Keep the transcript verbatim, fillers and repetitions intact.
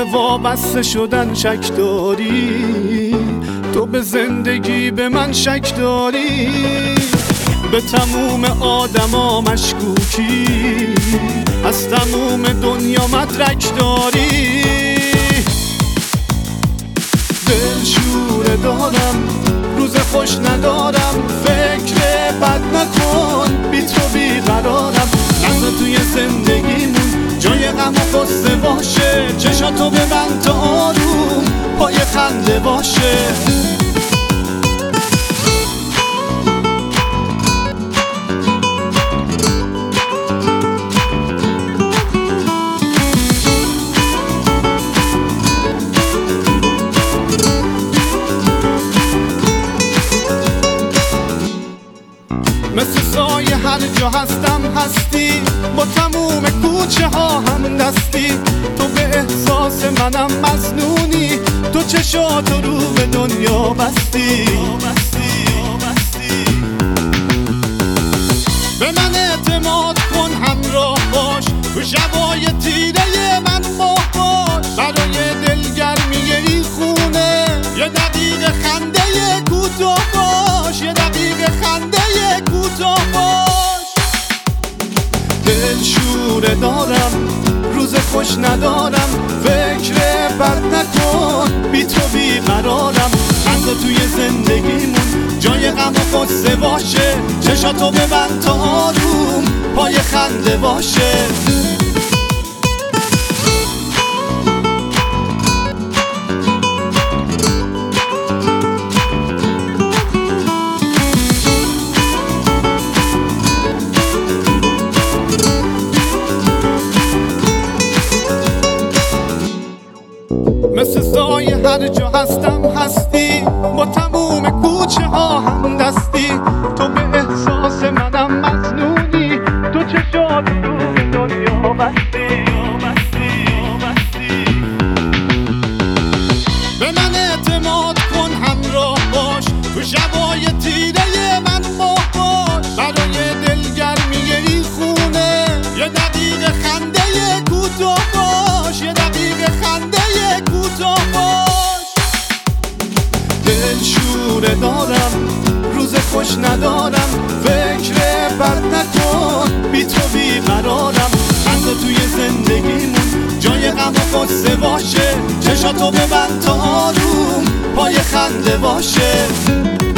وابسته شدن شک داری، تو به زندگی به من شک داری، به تموم آدما مشکوکی، از تموم دنیا مدرک داری. دل شوره دارم، روز خوش ندارم، فکر بد نکن، بی تو بیقرارم. نذار توی زندگیمون جای غم و غصه باشه، چشاتو ببند تا آروم پای خنده باشه. مثل سایه هر جا هستم هستی، با تموم کوچه ها هم دستی، تو به احساس منم مظنونی، تو چشاتو رو به دنیا بستی. به من اعتماد کن، همراه باش، تو شبای تیره من ماه باش، برای دلگرمی این خونه یه دقیقه خنده کوتاه باش، یه دقیقه خنده کوتاه باش. دل شوره دارم، روز خوش ندارم، فکر بد نکن، بی تو بیقرارم. نذار توی زندگیمون جای غم و غصه باشه، چشاتو ببند تا آروم پای خنده باشه. مثل سایه هر جا هستم هستی، با تموم کوچه ها هم دستی، تو به احساس منم مظنونی، تو چشات رو به دنیا بستی. به من اعتماد کن، همراه باش، تو شبای تیره من ماه باش، برای دلگرمی این خونه یه دقیقه خنده کوتاه باش، یه دقیقه خنده کوتاه باش. دل شوره دارم، روز خوش ندارم، فکر بد نکن، بی تو بیقرارم. نذار توی زندگیمون جای غم و غصه باشه، چشاتو ببند تا آروم پای خنده باشه.